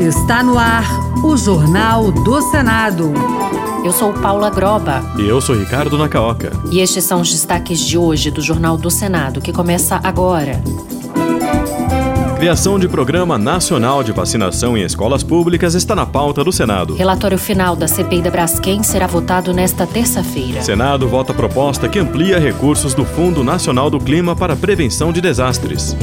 Está no ar o Jornal do Senado. Eu sou Paula Groba. E eu sou Ricardo Nacaoca. E estes são os destaques de hoje do Jornal do Senado, que começa agora. Criação de Programa Nacional de Vacinação em Escolas Públicas está na pauta do Senado. Relatório final da CPI da Braskem será votado nesta terça-feira. Senado vota proposta que amplia recursos do Fundo Nacional do Clima para prevenção de desastres.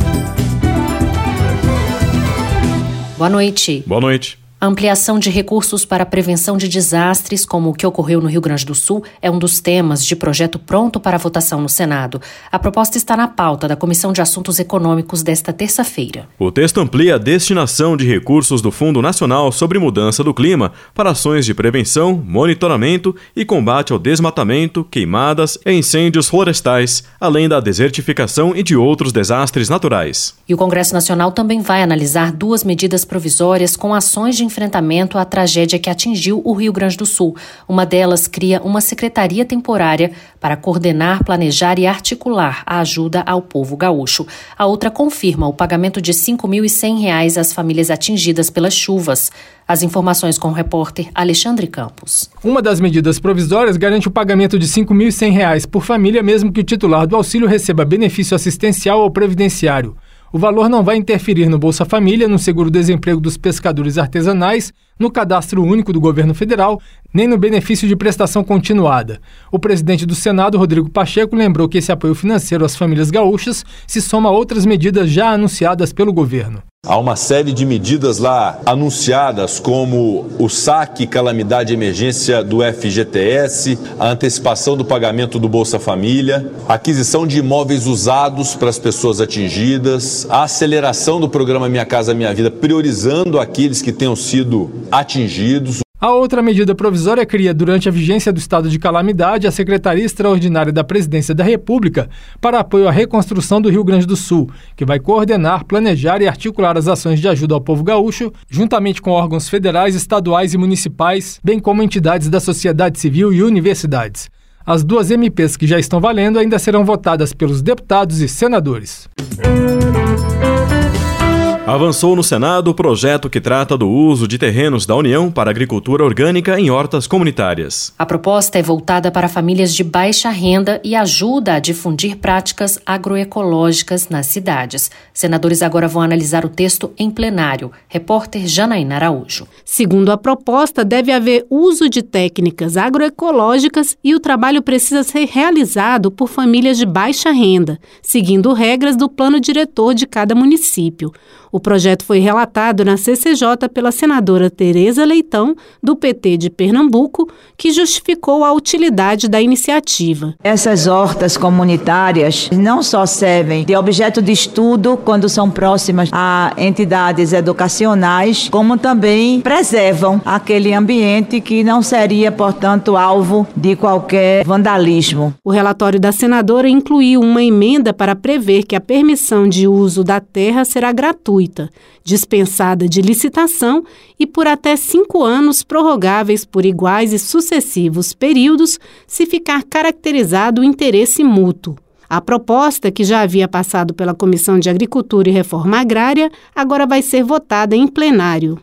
Boa noite. Boa noite. A ampliação de recursos para a prevenção de desastres, como o que ocorreu no Rio Grande do Sul, é um dos temas de projeto pronto para votação no Senado. A proposta está na pauta da Comissão de Assuntos Econômicos desta terça-feira. O texto amplia a destinação de recursos do Fundo Nacional sobre Mudança do Clima para ações de prevenção, monitoramento e combate ao desmatamento, queimadas e incêndios florestais, além da desertificação e de outros desastres naturais. E o Congresso Nacional também vai analisar duas medidas provisórias com ações de enfrentamento à tragédia que atingiu o Rio Grande do Sul. Uma delas cria uma secretaria temporária para coordenar, planejar e articular a ajuda ao povo gaúcho. A outra confirma o pagamento de R$ 5.100 às famílias atingidas pelas chuvas. As informações com o repórter Alexandre Campos. Uma das medidas provisórias garante o pagamento de R$ 5.100 por família, mesmo que o titular do auxílio receba benefício assistencial ou previdenciário. O valor não vai interferir no Bolsa Família, no seguro-desemprego dos pescadores artesanais, no cadastro único do governo federal, nem no benefício de prestação continuada. O presidente do Senado, Rodrigo Pacheco, lembrou que esse apoio financeiro às famílias gaúchas se soma a outras medidas já anunciadas pelo governo. Há uma série de medidas lá anunciadas, como o saque calamidade e emergência do FGTS, a antecipação do pagamento do Bolsa Família, a aquisição de imóveis usados para as pessoas atingidas, a aceleração do programa Minha Casa Minha Vida, priorizando aqueles que tenham sido atingidos. A outra medida provisória cria, durante a vigência do estado de calamidade, a Secretaria Extraordinária da Presidência da República para apoio à reconstrução do Rio Grande do Sul, que vai coordenar, planejar e articular as ações de ajuda ao povo gaúcho, juntamente com órgãos federais, estaduais e municipais, bem como entidades da sociedade civil e universidades. As duas MPs que já estão valendo ainda serão votadas pelos deputados e senadores. Avançou no Senado o projeto que trata do uso de terrenos da União para agricultura orgânica em hortas comunitárias. A proposta é voltada para famílias de baixa renda e ajuda a difundir práticas agroecológicas nas cidades. Senadores agora vão analisar o texto em plenário. Repórter Janaína Araújo. Segundo a proposta, deve haver uso de técnicas agroecológicas e o trabalho precisa ser realizado por famílias de baixa renda, seguindo regras do plano diretor de cada município. O projeto foi relatado na CCJ pela senadora Tereza Leitão, do PT de Pernambuco, que justificou a utilidade da iniciativa. Essas hortas comunitárias não só servem de objeto de estudo quando são próximas a entidades educacionais, como também preservam aquele ambiente que não seria, portanto, alvo de qualquer vandalismo. O relatório da senadora incluiu uma emenda para prever que a permissão de uso da terra será gratuita, dispensada de licitação e por até 5 anos prorrogáveis por iguais e sucessivos períodos, se ficar caracterizado o interesse mútuo. A proposta, que já havia passado pela Comissão de Agricultura e Reforma Agrária, agora vai ser votada em plenário.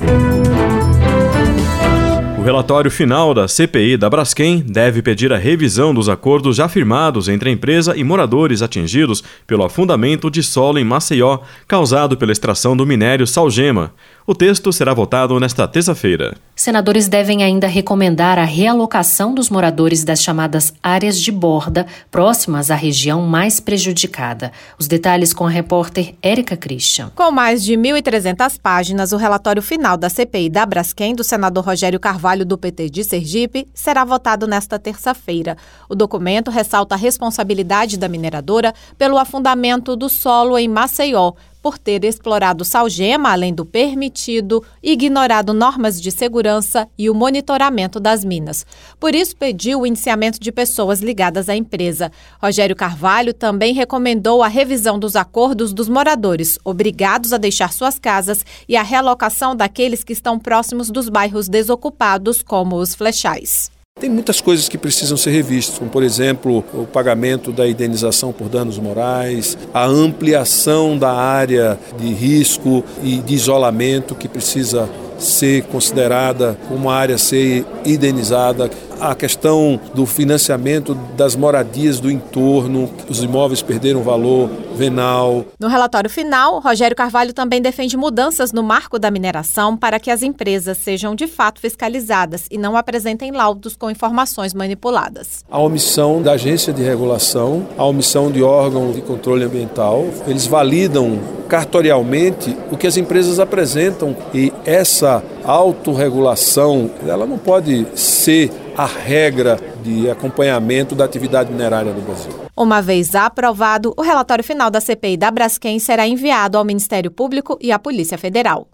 O relatório final da CPI da Braskem deve pedir a revisão dos acordos já firmados entre a empresa e moradores atingidos pelo afundamento de solo em Maceió, causado pela extração do minério Salgema. O texto será votado nesta terça-feira. Senadores devem ainda recomendar a realocação dos moradores das chamadas áreas de borda, próximas à região mais prejudicada. Os detalhes com a repórter Érica Christian. Com mais de 1.300 páginas, o relatório final da CPI da Braskem, do senador Rogério Carvalho, do PT de Sergipe, será votado nesta terça-feira. O documento ressalta a responsabilidade da mineradora pelo afundamento do solo em Maceió, por ter explorado salgema além do permitido, ignorado normas de segurança e o monitoramento das minas. Por isso, pediu o indiciamento de pessoas ligadas à empresa. Rogério Carvalho também recomendou a revisão dos acordos dos moradores, obrigados a deixar suas casas, e a realocação daqueles que estão próximos dos bairros desocupados, como os Flechais. Tem muitas coisas que precisam ser revistas, como por exemplo o pagamento da indenização por danos morais, a ampliação da área de risco e de isolamento que precisa ser considerada como uma área a ser indenizada, a questão do financiamento das moradias do entorno, os imóveis perderam valor venal. No relatório final, Rogério Carvalho também defende mudanças no marco da mineração para que as empresas sejam de fato fiscalizadas e não apresentem laudos com informações manipuladas. A omissão da agência de regulação, a omissão de órgão de controle ambiental, eles validam cartorialmente o que as empresas apresentam e essa autorregulação, ela não pode ser a regra de acompanhamento da atividade minerária no Brasil. Uma vez aprovado, o relatório final da CPI da Braskem será enviado ao Ministério Público e à Polícia Federal.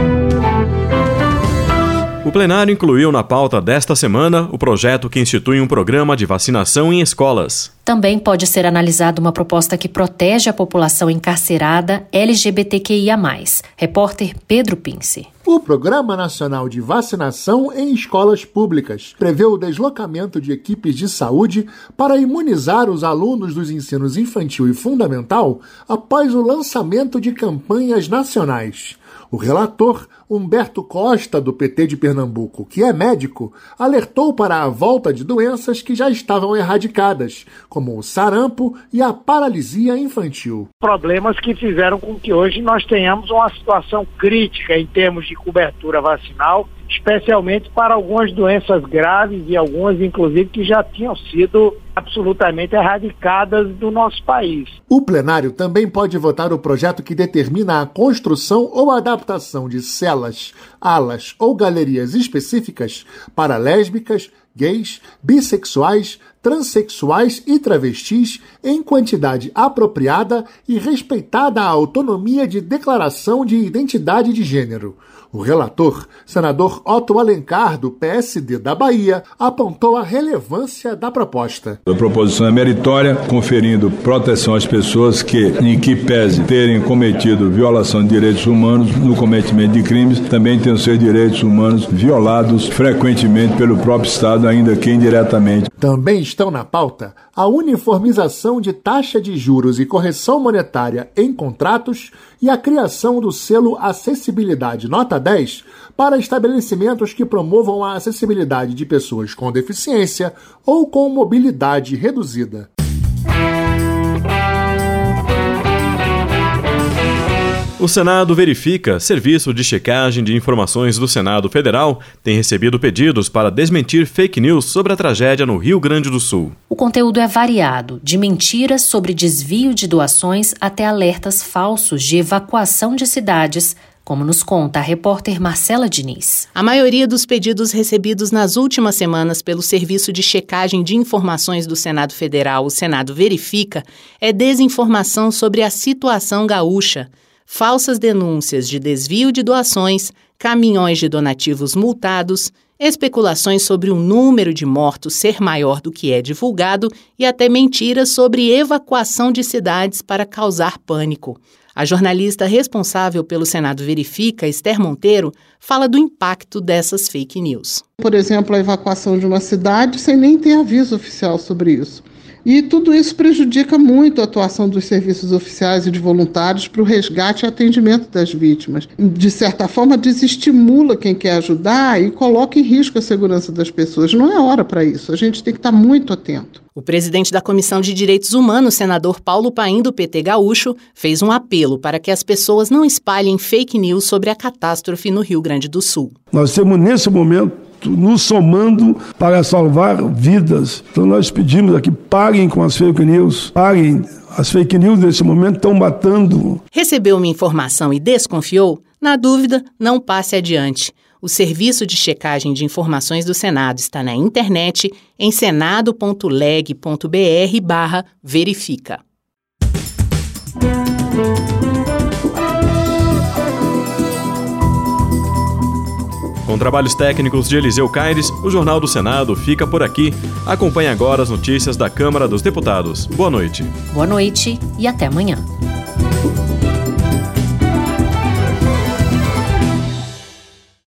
O plenário incluiu na pauta desta semana o projeto que institui um programa de vacinação em escolas. Também pode ser analisada uma proposta que protege a população encarcerada LGBTQIA+. Repórter Pedro Pince. O Programa Nacional de Vacinação em Escolas Públicas prevê o deslocamento de equipes de saúde para imunizar os alunos dos ensinos infantil e fundamental após o lançamento de campanhas nacionais. O relator, Humberto Costa, do PT de Pernambuco, que é médico, alertou para a volta de doenças que já estavam erradicadas, como o sarampo e a paralisia infantil. Problemas que fizeram com que hoje nós tenhamos uma situação crítica em termos de cobertura vacinal, especialmente para algumas doenças graves e algumas, inclusive, que já tinham sido absolutamente erradicadas do nosso país. O plenário também pode votar o projeto que determina a construção ou adaptação de celas, alas ou galerias específicas para lésbicas, gays, bissexuais, transexuais e travestis em quantidade apropriada e respeitada a autonomia de declaração de identidade de gênero. O relator, senador Otto Alencar, do PSD da Bahia, apontou a relevância da proposta. A proposição é meritória, conferindo proteção às pessoas que, em que pese terem cometido violação de direitos humanos no cometimento de crimes, também têm os seus direitos humanos violados frequentemente pelo próprio Estado, ainda que indiretamente. Também estão na pauta a uniformização de taxa de juros e correção monetária em contratos e a criação do selo Acessibilidade Nota 10 para estabelecimentos que promovam a acessibilidade de pessoas com deficiência ou com mobilidade reduzida. O Senado Verifica, serviço de checagem de informações do Senado Federal, tem recebido pedidos para desmentir fake news sobre a tragédia no Rio Grande do Sul. O conteúdo é variado, de mentiras sobre desvio de doações até alertas falsos de evacuação de cidades, como nos conta a repórter Marcela Diniz. A maioria dos pedidos recebidos nas últimas semanas pelo Serviço de Checagem de Informações do Senado Federal, o Senado Verifica, é desinformação sobre a situação gaúcha. Falsas denúncias de desvio de doações, caminhões de donativos multados, especulações sobre o número de mortos ser maior do que é divulgado e até mentiras sobre evacuação de cidades para causar pânico. A jornalista responsável pelo Senado Verifica, Esther Monteiro, fala do impacto dessas fake news. Por exemplo, a evacuação de uma cidade sem nem ter aviso oficial sobre isso. E tudo isso prejudica muito a atuação dos serviços oficiais e de voluntários para o resgate e atendimento das vítimas. De certa forma, desestimula quem quer ajudar e coloca em risco a segurança das pessoas. Não é hora para isso, a gente tem que estar muito atento. O presidente da Comissão de Direitos Humanos, senador Paulo Paim, do PT Gaúcho, fez um apelo para que as pessoas não espalhem fake news sobre a catástrofe no Rio Grande do Sul. Nós temos, nesse momento, nos somando para salvar vidas. Então nós pedimos aqui, parem com as fake news, parem. As fake news nesse momento estão matando. Recebeu uma informação e desconfiou? Na dúvida, não passe adiante. O Serviço de Checagem de Informações do Senado está na internet em senado.leg.br/verifica. Com trabalhos técnicos de Eliseu Caires, o Jornal do Senado fica por aqui. Acompanhe agora as notícias da Câmara dos Deputados. Boa noite. Boa noite e até amanhã.